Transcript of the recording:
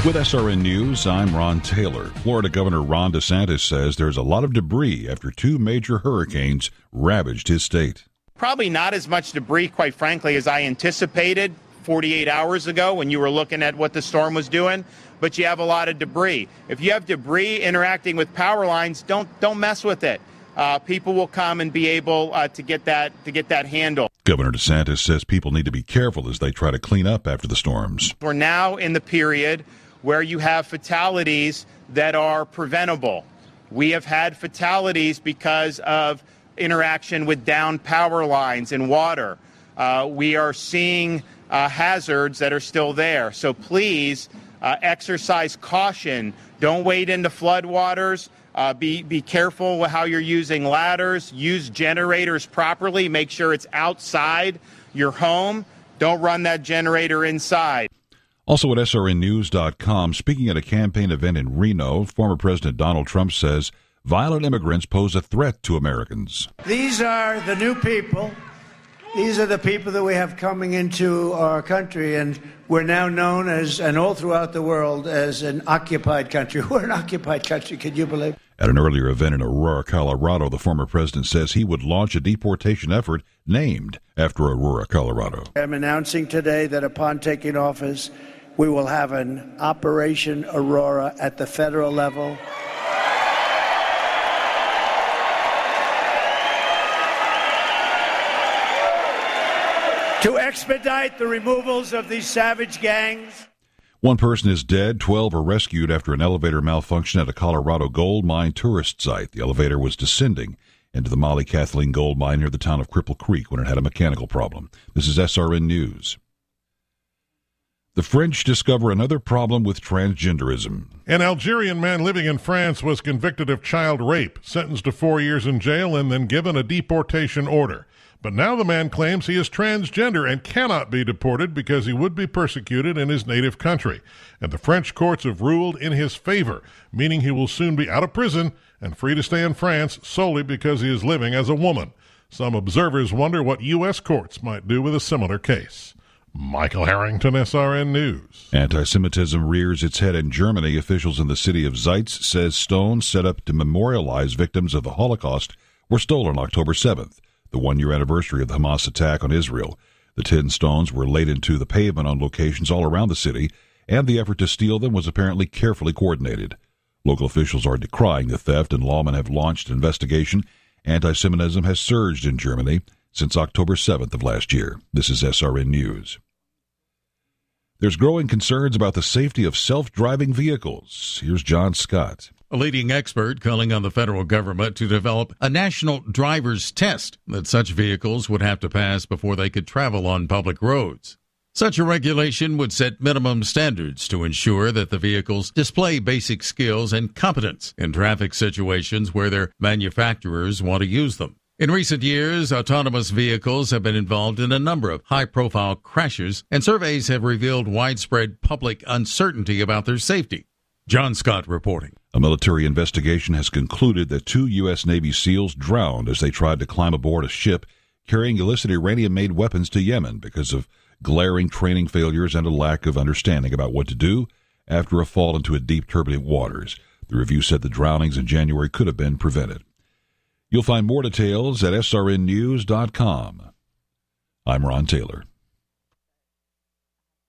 With SRN News, I'm Ron Taylor. Florida Governor Ron DeSantis says there's a lot of debris after two major hurricanes ravaged his state. Probably not as much debris, quite frankly, as I anticipated 48 hours ago when you were looking at what the storm was doing, but you have a lot of debris. If you have debris interacting with power lines, don't mess with it. People will come and be able to get that handled. Governor DeSantis says people need to be careful as they try to clean up after the storms. We're now in the period where you have fatalities that are preventable. We have had fatalities because of interaction with downed power lines and water. We are seeing hazards that are still there. So please exercise caution. Don't wade into floodwaters. Be careful with how you're using ladders. Use generators properly. Make sure it's outside your home. Don't run that generator inside. Also at srnnews.com, speaking at a campaign event in Reno, former President Donald Trump says violent immigrants pose a threat to Americans. These are the new people. These are the people that we have coming into our country, and we're now known as, and all throughout the world, as an occupied country. We're an occupied country, can you believe? At an earlier event in Aurora, Colorado, the former president says he would launch a deportation effort named after Aurora, Colorado. I'm announcing today that upon taking office, we will have an Operation Aurora at the federal level. To expedite the removals of these savage gangs. One person is dead, 12 are rescued after an elevator malfunction at a Colorado gold mine tourist site. The elevator was descending into the Molly Kathleen gold mine near the town of Cripple Creek when it had a mechanical problem. This is SRN News. The French discover another problem with transgenderism. An Algerian man living in France was convicted of child rape, sentenced to 4 years in jail, and then given a deportation order. But now the man claims he is transgender and cannot be deported because he would be persecuted in his native country. And the French courts have ruled in his favor, meaning he will soon be out of prison and free to stay in France solely because he is living as a woman. Some observers wonder what U.S. courts might do with a similar case. Michael Harrington, SRN News. Anti-Semitism rears its head in Germany. Officials in the city of Zeitz says stones set up to memorialize victims of the Holocaust were stolen October 7th, the one-year anniversary of the Hamas attack on Israel. The 10 stones were laid into the pavement on locations all around the city, and the effort to steal them was apparently carefully coordinated. Local officials are decrying the theft, and lawmen have launched an investigation. Anti-Semitism has surged in Germany since October 7th of last year. This is SRN News. There's growing concerns about the safety of self-driving vehicles. Here's John Scott. A leading expert calling on the federal government to develop a national driver's test that such vehicles would have to pass before they could travel on public roads. Such a regulation would set minimum standards to ensure that the vehicles display basic skills and competence in traffic situations where their manufacturers want to use them. In recent years, autonomous vehicles have been involved in a number of high-profile crashes, and surveys have revealed widespread public uncertainty about their safety. John Scott reporting. A military investigation has concluded that 2 U.S. Navy SEALs drowned as they tried to climb aboard a ship carrying illicit Iranian-made weapons to Yemen because of glaring training failures and a lack of understanding about what to do after a fall into deep turbulent waters. The review said the drownings in January could have been prevented. You'll find more details at srnnews.com. I'm Ron Taylor.